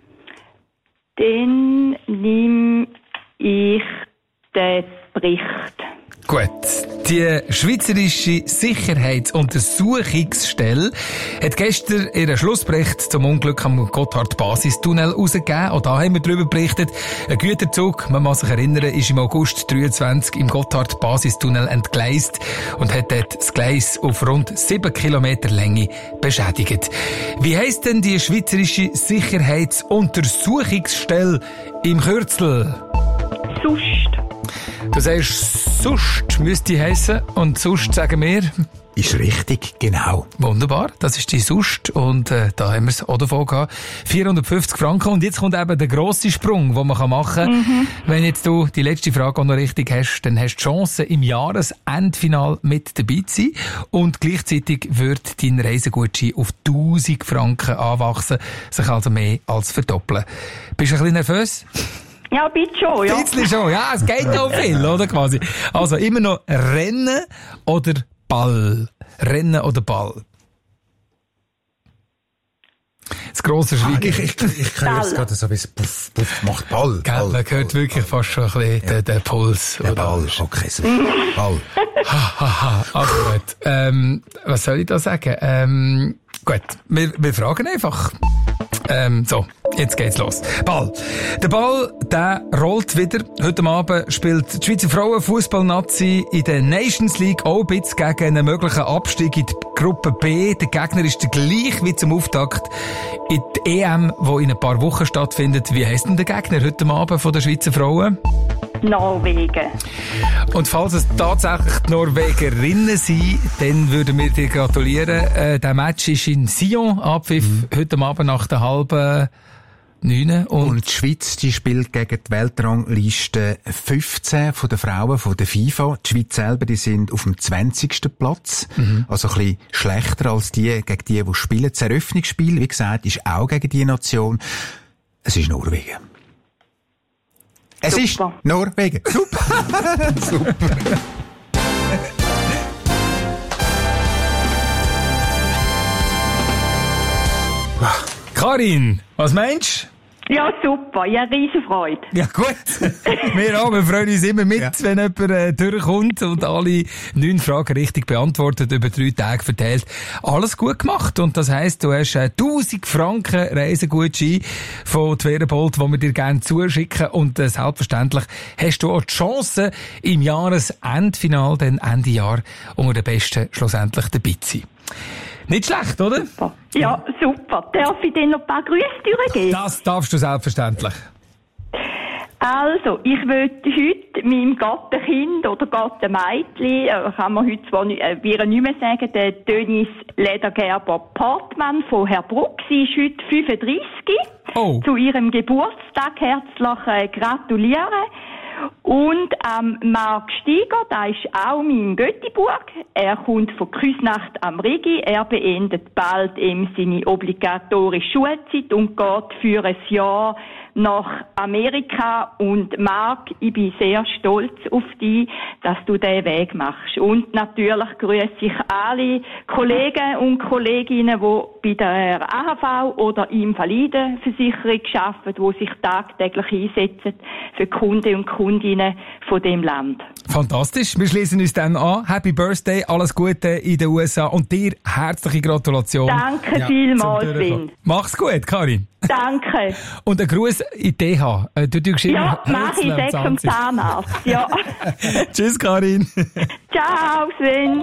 Dann nehme ich den Bericht. Gut. Die Schweizerische Sicherheitsuntersuchungsstelle hat gestern ihren Schlussbericht zum Unglück am Gotthard-Basistunnel herausgegeben. Auch da haben wir darüber berichtet. Ein Güterzug, man muss sich erinnern, ist im August dreiundzwanzig im Gotthard-Basistunnel entgleist und hat dort das Gleis auf rund sieben Kilometer Länge beschädigt. Wie heisst denn die Schweizerische Sicherheitsuntersuchungsstelle im Kürzel? Sust. Du sagst, Sust müsste heissen und Sust sagen wir... Ist richtig, genau. Wunderbar, das ist die Sust und äh, da haben wir es auch davon gehabt. vierhundertfünfzig Franken und jetzt kommt eben der grosse Sprung, den man machen kann. Mhm. Wenn jetzt du die letzte Frage auch noch richtig hast, dann hast du die Chance, im Jahresendfinal mit dabei zu sein und gleichzeitig wird dein Reisegutschein auf tausend Franken anwachsen, sich also mehr als verdoppeln. Bist du ein bisschen nervös? Ja, bitte schon, ja. Ein bisschen schon, ja, es geht noch viel, oder quasi. Also immer noch Rennen oder Ball? Rennen oder Ball? Das grosse Schweigen. Ah, ich ich, ich, ich höre jetzt gerade so, wie es puff, puff macht. Ball. Gell, Ball. man hört wirklich fast schon ein bisschen ja. den, den Puls. Der Ball, okay, so. Ball. Ha, ha, ha. Also gut. Ähm, was soll ich da sagen? Ähm, gut, wir, wir fragen einfach. Ähm, so, jetzt geht's los. Ball. Der Ball, der rollt wieder. Heute Abend spielt die Schweizer Frauenfußball-Nazi in der Nations League auch ein bisschen gegen einen möglichen Abstieg in die Gruppe B. Der Gegner ist der gleich wie zum Auftakt in die E M, die in ein paar Wochen stattfindet. Wie heisst denn der Gegner heute Abend von der Schweizer Frauen? Norwegen. Und falls es tatsächlich die Norwegerinnen sind, dann würden wir dir gratulieren. Äh, der Match ist in Sion, Abpfiff, mhm. heute Abend nach der halben neun. Und, und die Schweiz, die spielt gegen die Weltrangliste fünfzehn von den Frauen von der FIFA. Die Schweiz selber, die sind auf dem zwanzigsten Platz. Mhm. Also ein bisschen schlechter als die, gegen die, die spielen. Das Eröffnungsspiel, wie gesagt, ist auch gegen die Nation. Es ist Norwegen. Es Super. ist Norwegen. Super. Super. Karin, was meinst du? Ja, super. Ja, riesen Freude. Ja, gut. Wir auch. Wir freuen uns immer mit, ja. wenn jemand äh, durchkommt und alle neun Fragen richtig beantwortet, über drei Tage verteilt. Alles gut gemacht. Und das heisst, du hast äh, tausend Franken Reisegutschein von Twerenbold, die wir dir gerne zuschicken. Und äh, selbstverständlich hast du auch die Chance, im Jahresendfinale, dann Ende Jahr, unter den Besten schlussendlich dabei zu sein. Nicht schlecht, oder? Super. Ja, super. Darf ich dir noch ein paar Grüße durchgeben? Das darfst du selbstverständlich. Also, ich möchte heute meinem Gattenkind oder Gattenmädchen, äh, kann man heute zwar nicht, äh, wir nicht mehr sagen, der Dennis Ledergerber-Portmann von Herbruck, sie ist heute fünfunddreissig. Oh. Zu ihrem Geburtstag herzlich äh, gratulieren. Und ähm, Marc Steiger, der ist auch mein Göttiburg. Er kommt von Küsnacht am Rigi. Er beendet bald eben seine obligatorische Schulzeit und geht für ein Jahr nach Amerika. Und Marc, ich bin sehr stolz auf dich, dass du diesen Weg machst. Und natürlich grüße ich alle Kollegen und Kolleginnen, die bei der A H V oder Invalidenversicherung arbeiten, die sich tagtäglich einsetzen für Kunden und Kundinnen von dem Land. Fantastisch. Wir schließen uns dann an. Happy Birthday, alles Gute in den U S A und dir herzliche Gratulation. Danke ja, vielmals, Sven. Mach's gut, Karin. Danke. Und ein Gruß in die D H. Du, du ja, mach ich sechs vom Zahnarzt. Ja. Tschüss, Karin. Ciao, Sven.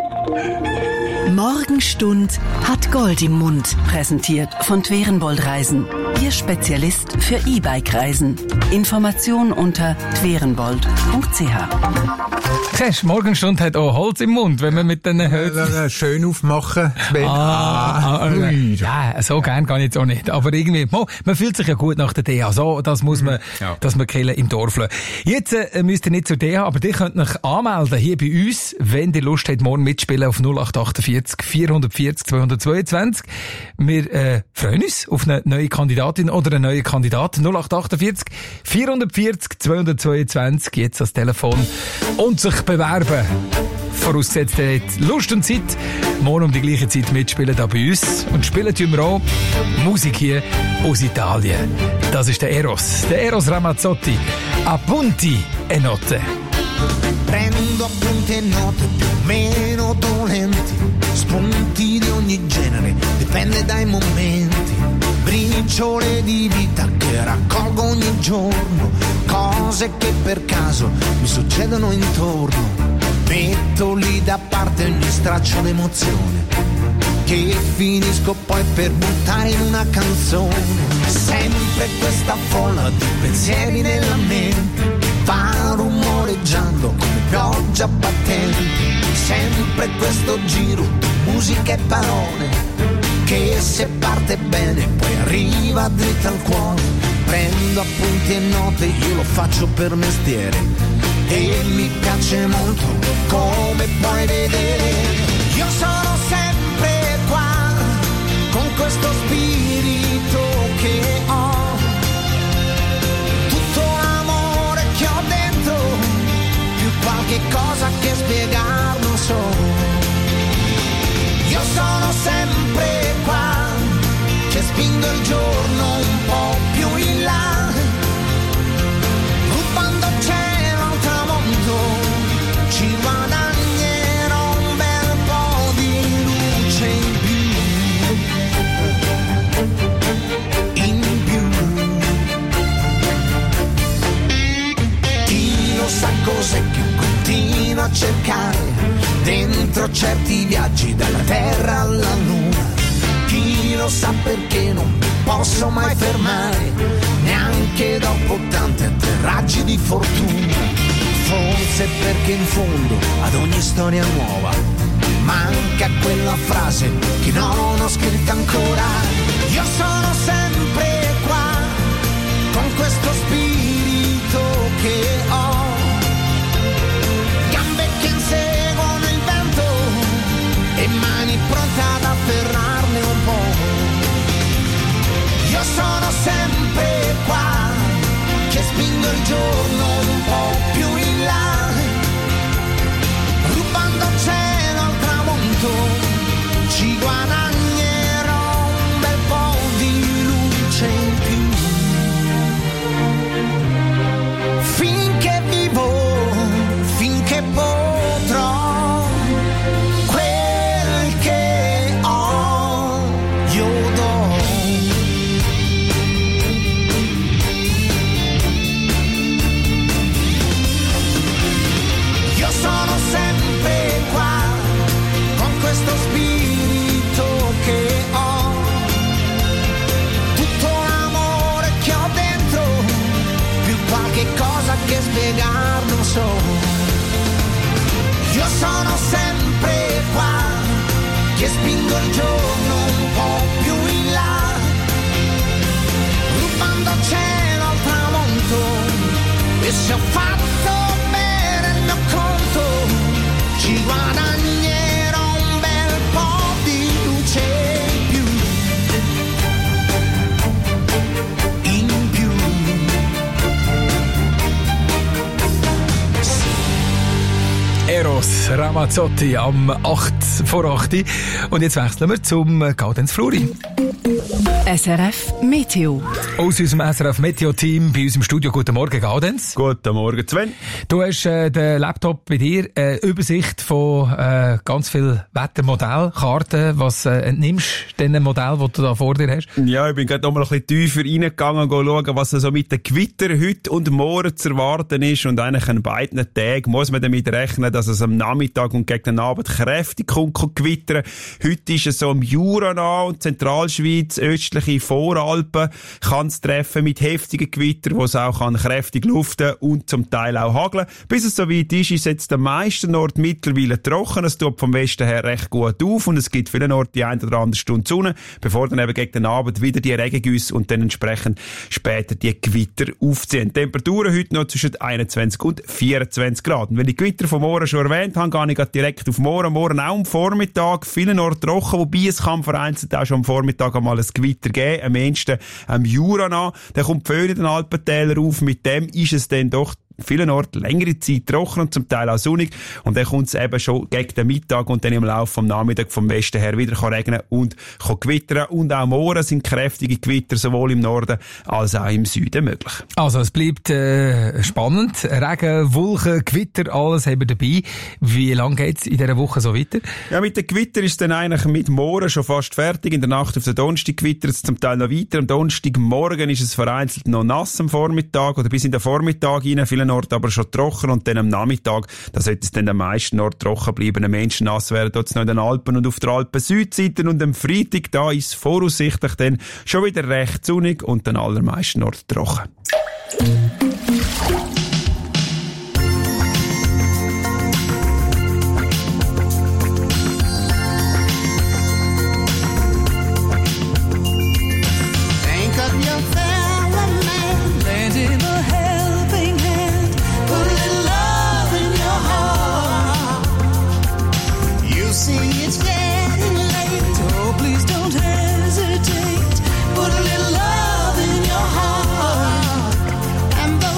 Morgenstund hat Gold im Mund. Präsentiert von Twerenbold Reisen. Ihr Spezialist für E-Bike-Reisen. Information unter twerenbold punkt c h. Siehst, Morgenstund hat auch Holz im Mund, wenn man mit den Hölzern... Äh, schön aufmachen, Sven. Ah, ah, ah, ja, so gern kann ich jetzt auch nicht. Aber irgendwie, oh, man fühlt sich ja gut nach der D H. So, das muss man, ja. dass man Kille im Dorf lassen. Jetzt äh, müsst ihr nicht zur D H, aber ihr könnt euch anmelden hier bei uns, wenn ihr Lust habt, morgen mitspielen auf null acht achtundvierzig vierhundertvierzig zweihundertzweiundzwanzig. Wir äh, freuen uns auf eine neue Kandidatin oder einen neuen Kandidaten. null acht achtundvierzig vierhundertvierzig zweihundertzweiundzwanzig. Jetzt ans Telefon und sich bewerben. Vorausgesetzt, ihr habt Lust und Zeit, morgen um die gleiche Zeit mitspielen da bei uns. Und spielen tun wir auch Musik hier aus Italien. Das ist der Eros, der Eros Ramazzotti. Appunti e notte. Prendo appunti e note più o meno dolenti, spunti di ogni genere, dipende dai momenti, briciole di vita che raccolgo ogni giorno, cose che per caso mi succedono intorno, metto lì da parte ogni straccio d'emozione, che finisco poi per buttare in una canzone, sempre questa folla di pensieri nella mente, va rumoreggiando come pioggia battente, sempre questo giro di musica e parole, che se parte bene poi arriva dritta al cuore, prendo appunti e note, io lo faccio per mestiere, e mi piace molto come puoi vedere, io sono sempre qua, con questo spirito che ho, qualche cosa che spiegar non so, io sono sempre qua, che spingo il giorno un po' più in là, rubando cielo al tramonto, ci guadagnerò un bel po' di luce in più, in più, chi lo sa cos'è che continuo a cercare dentro certi viaggi dalla terra alla luna, chi lo sa perché non mi posso mai fermare neanche dopo tanti atterraggi di fortuna, forse perché in fondo ad ogni storia nuova manca quella frase che non ho scritta ancora, io sono sempre qua con questo spirito che ho, e mani pronte ad afferrarne un po', io sono sempre qua, che spingo il giorno un po' più in là, rubando cielo al tramonto, ci guadagnerò un bel po' di luce in più. che spiegar non so. Io sono sempre qua, che spingo il giorno un po' più in là, rubando cielo al tramonto, e se ho fatto bene il mio conto, ci guadagnerò un bel po' di luce in più. In più. Eros Ramazzotti am acht vor acht. Und jetzt wechseln wir zum Gaudenz Fluri. S R F Meteo. Aus unserem S R F Meteo-Team bei uns im Studio. Guten Morgen, Gaudenz. Guten Morgen, Sven. Du hast äh, den Laptop bei dir, äh, Übersicht von äh, ganz vielen Wettermodellkarten. Was äh, entnimmst du den Modell, das du da vor dir hast? Ja, ich bin gerade noch mal ein bisschen tiefer reingegangen und schauen, was so mit den Gewitter heute und morgen zu erwarten ist. Und eigentlich an beiden Tagen muss man damit rechnen, dass es am Nachmittag und gegen den Abend kräftig kommt, kommt gewittern. Heute ist es so im Jura nah und Zentralschweiz, östliche Voralpen, kann es treffen mit heftigen Gewittern, wo es auch kann kräftig luften und zum Teil auch hageln. Bis es soweit ist, ist jetzt der meisten Ort mittlerweile trocken. Es tut vom Westen her recht gut auf und es gibt vielen Orten die eine oder andere Stunde Sonne, bevor dann eben gegen den Abend wieder die Regengüsse und dann entsprechend später die Gewitter aufziehen. Temperaturen heute noch zwischen einundzwanzig und vierundzwanzig Grad. Und wenn ich Gewitter von morgen schon erwähnt habe, gehe ich direkt auf morgen. Morgen auch am Vormittag, vielen Orten trocken, wobei es kann vereinzelt auch schon am Vormittag einmal ein Gewitter geben, am ehesten am Jura nach. Dann kommt Föhn in den Alpentäler auf, mit dem ist es dann doch vielen Orten längere Zeit trocken und zum Teil auch sonnig. Und dann kommt es eben schon gegen den Mittag und dann im Laufe vom Nachmittag vom Westen her wieder kann regnen und kann gewittern. Und auch morgen sind kräftige Gewitter sowohl im Norden als auch im Süden möglich. Also es bleibt äh, spannend. Regen, Wolken, Gewitter, alles haben wir dabei. Wie lange geht's in dieser Woche so weiter? Ja, mit den Gewitter ist es dann eigentlich mit morgen schon fast fertig. In der Nacht auf den Donnerstag gewittert es zum Teil noch weiter. Am Donnerstagmorgen ist es vereinzelt noch nass am Vormittag oder bis in den Vormittag rein. Vielen Orten aber schon trocken und dann am Nachmittag, da sollte es dann am meisten Orten trocken bleiben, Menschen nass werden, dort noch in den Alpen und auf der Alpen-Südseite und am Freitag, da ist es voraussichtlich dann schon wieder recht sonnig und den allermeisten Orten trocken. Put a little love in your heart, and the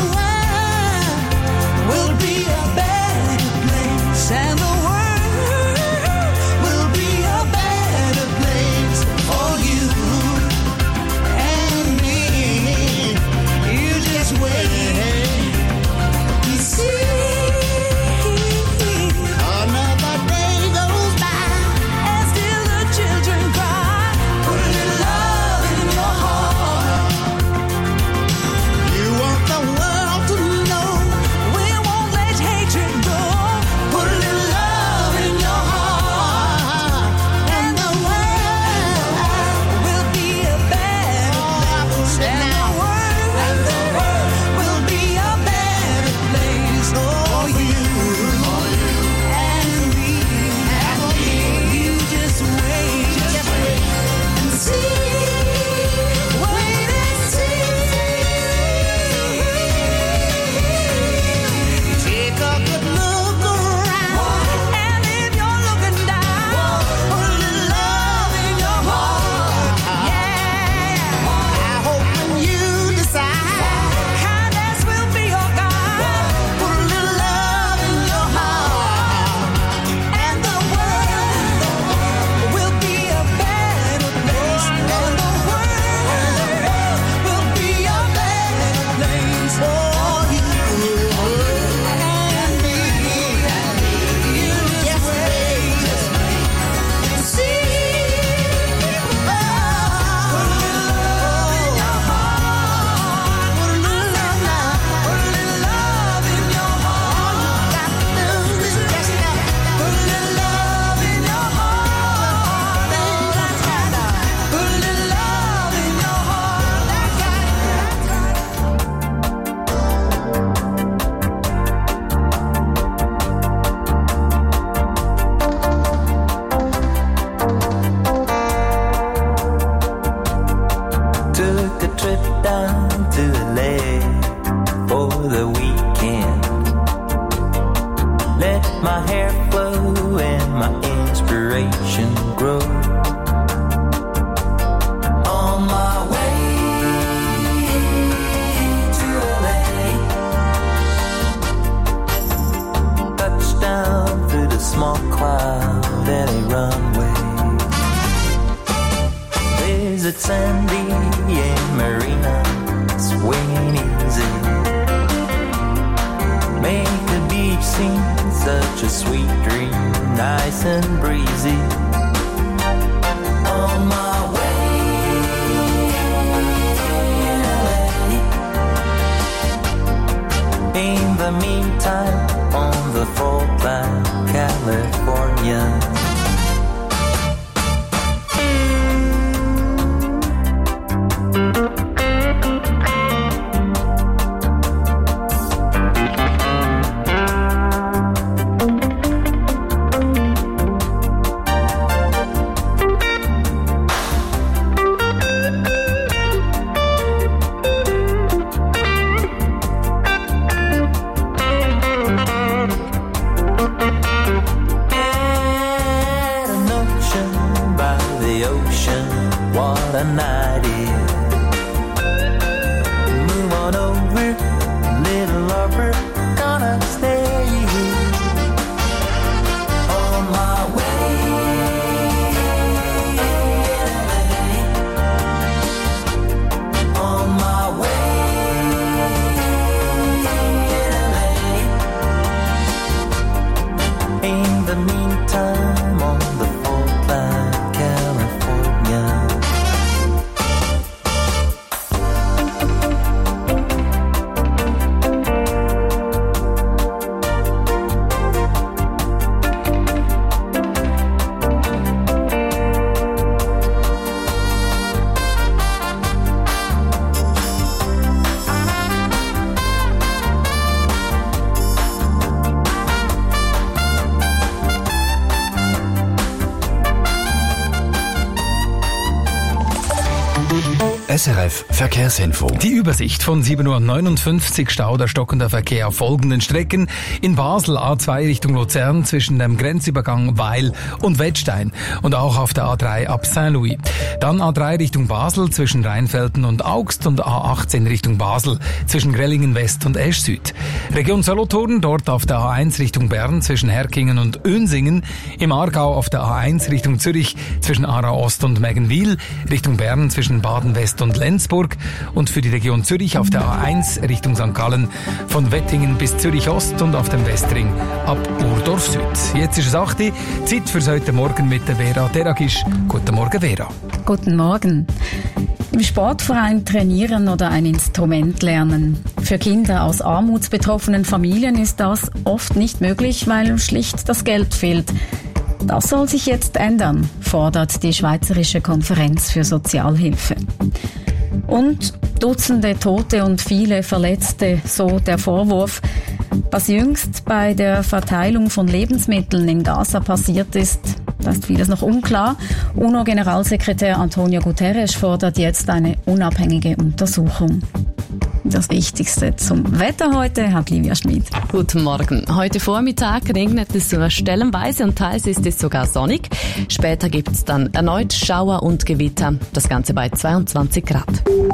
let my hair flow and my inspiration grow. On my way to L A, touchdown through the small cloud alley runway. Visit Sandy and Marina, swinging easy. Make the beach seem such a sweet dream, nice and breezy. On my way in L A. In the meantime, on the Fault Line, California. S R F Verkehrsinfo. Die Übersicht von sieben Uhr neunundfünfzig, Stau oder stockender Verkehr auf folgenden Strecken. In Basel A zwei Richtung Luzern zwischen dem Grenzübergang Weil und Wettstein und auch auf der A drei ab Saint-Louis. Dann A drei Richtung Basel zwischen Rheinfelden und Augst und A achtzehn Richtung Basel zwischen Grellingen West und Esch Süd. Region Solothurn, dort auf der A eins Richtung Bern zwischen Herkingen und Önsingen. Im Aargau auf der A eins Richtung Zürich zwischen Aarau Ost und Meggenwil. Richtung Bern zwischen Baden West und Lenzburg und für die Region Zürich auf der A eins Richtung Sankt Gallen von Wettingen bis Zürich Ost und auf dem Westring ab Urdorf Süd. Jetzt ist es acht Uhr, Zeit für heute Morgen mit der Vera Deragisch. Guten Morgen, Vera. Guten Morgen. Im Sportverein trainieren oder ein Instrument lernen. Für Kinder aus armutsbetroffenen Familien ist das oft nicht möglich, weil schlicht das Geld fehlt. Das soll sich jetzt ändern, fordert die Schweizerische Konferenz für Sozialhilfe. Und Dutzende Tote und viele Verletzte, so der Vorwurf. Was jüngst bei der Verteilung von Lebensmitteln in Gaza passiert ist, da ist vieles noch unklar. UNO-Generalsekretär Antonio Guterres fordert jetzt eine unabhängige Untersuchung. Das Wichtigste zum Wetter heute hat Livia Schmid. Guten Morgen. Heute Vormittag regnet es sogar stellenweise und teils ist es sogar sonnig. Später gibt es dann erneut Schauer und Gewitter. Das Ganze bei zweiundzwanzig Grad.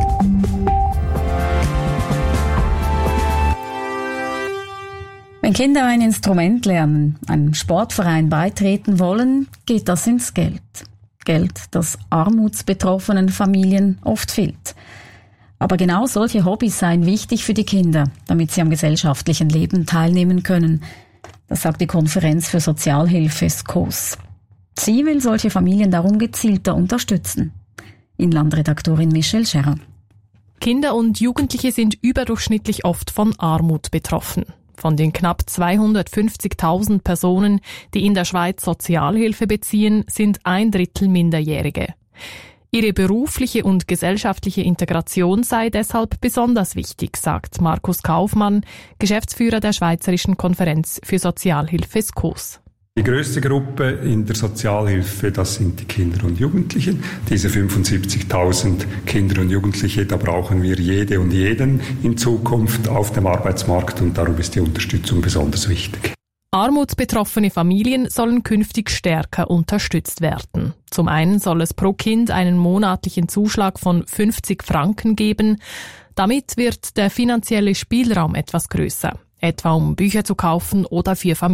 Wenn Kinder ein Instrument lernen, einem Sportverein beitreten wollen, geht das ins Geld. Geld, das armutsbetroffenen Familien oft fehlt. Aber genau solche Hobbys seien wichtig für die Kinder, damit sie am gesellschaftlichen Leben teilnehmen können. Das sagt die Konferenz für Sozialhilfe S K O S. Sie will solche Familien darum gezielter unterstützen. Inlandredaktorin Michelle Scherrer. Kinder und Jugendliche sind überdurchschnittlich oft von Armut betroffen. Von den knapp zweihundertfünfzigtausend Personen, die in der Schweiz Sozialhilfe beziehen, sind ein Drittel Minderjährige. Ihre berufliche und gesellschaftliche Integration sei deshalb besonders wichtig, sagt Markus Kaufmann, Geschäftsführer der Schweizerischen Konferenz für Sozialhilfe S K O S. Die größte Gruppe in der Sozialhilfe, das sind die Kinder und Jugendlichen. Diese fünfundsiebzigtausend Kinder und Jugendliche, da brauchen wir jede und jeden in Zukunft auf dem Arbeitsmarkt und darum ist die Unterstützung besonders wichtig. Armutsbetroffene Familien sollen künftig stärker unterstützt werden. Zum einen soll es pro Kind einen monatlichen Zuschlag von fünfzig Franken geben. Damit wird der finanzielle Spielraum etwas größer, etwa um Bücher zu kaufen oder für Familien